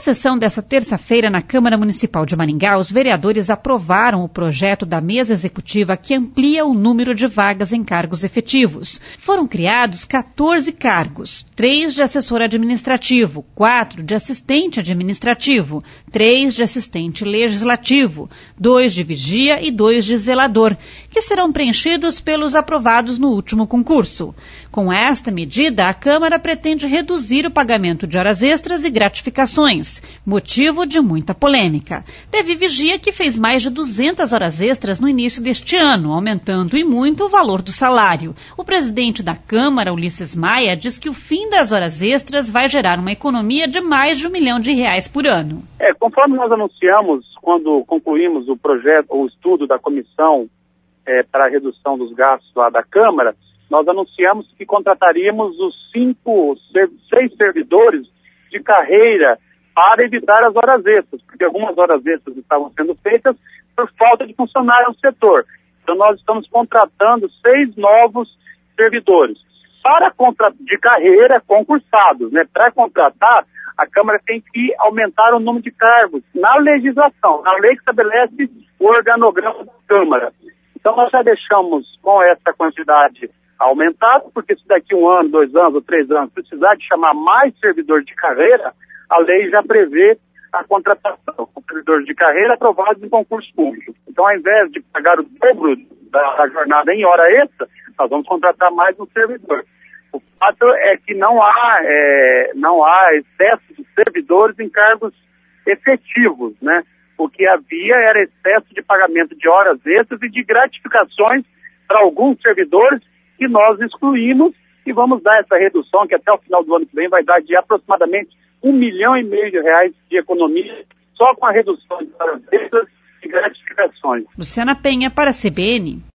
sessão desta terça-feira na Câmara Municipal de Maringá, os vereadores aprovaram o projeto da mesa executiva que amplia o número de vagas em cargos efetivos. Foram criados 14 cargos, 3 de assessor administrativo, 4 de assistente administrativo, 3 de assistente legislativo, 2 de vigia e 2 de zelador, que serão preenchidos pelos aprovados no último concurso. Com esta medida, a Câmara pretende reduzir o pagamento de horas extras e gratificações, motivo de muita polêmica. Teve vigia que fez mais de 200 horas extras no início deste ano, aumentando e muito o valor do salário. O presidente da Câmara, Ulisses Maia, diz que o fim das horas extras vai gerar uma economia de mais de R$1 milhão por ano. Conforme nós anunciamos quando concluímos o projeto, o estudo da comissão para a redução dos gastos lá da Câmara, nós anunciamos que contrataríamos os 6 servidores de carreira para evitar as horas extras, porque algumas horas extras estavam sendo feitas por falta de funcionário no setor. Então nós estamos contratando 6 novos servidores de carreira concursados, Para contratar, a Câmara tem que aumentar o número de cargos na legislação, na lei que estabelece o organograma da Câmara. Então nós já deixamos com essa quantidade aumentada, porque se daqui 1 ano, 2 anos ou 3 anos precisar de chamar mais servidores de carreira, a lei já prevê a contratação com servidores de carreira aprovados em concurso público. Então, ao invés de pagar o dobro da jornada em hora extra, nós vamos contratar mais um servidor. O fato é que não há excesso de servidores em cargos efetivos, O que havia era excesso de pagamento de horas extras e de gratificações para alguns servidores que nós excluímos e vamos dar essa redução que até o final do ano que vem vai dar de aproximadamente R$1,5 milhão de economia só com a redução de horas extras e gratificações. Luciana Penha para a CBN.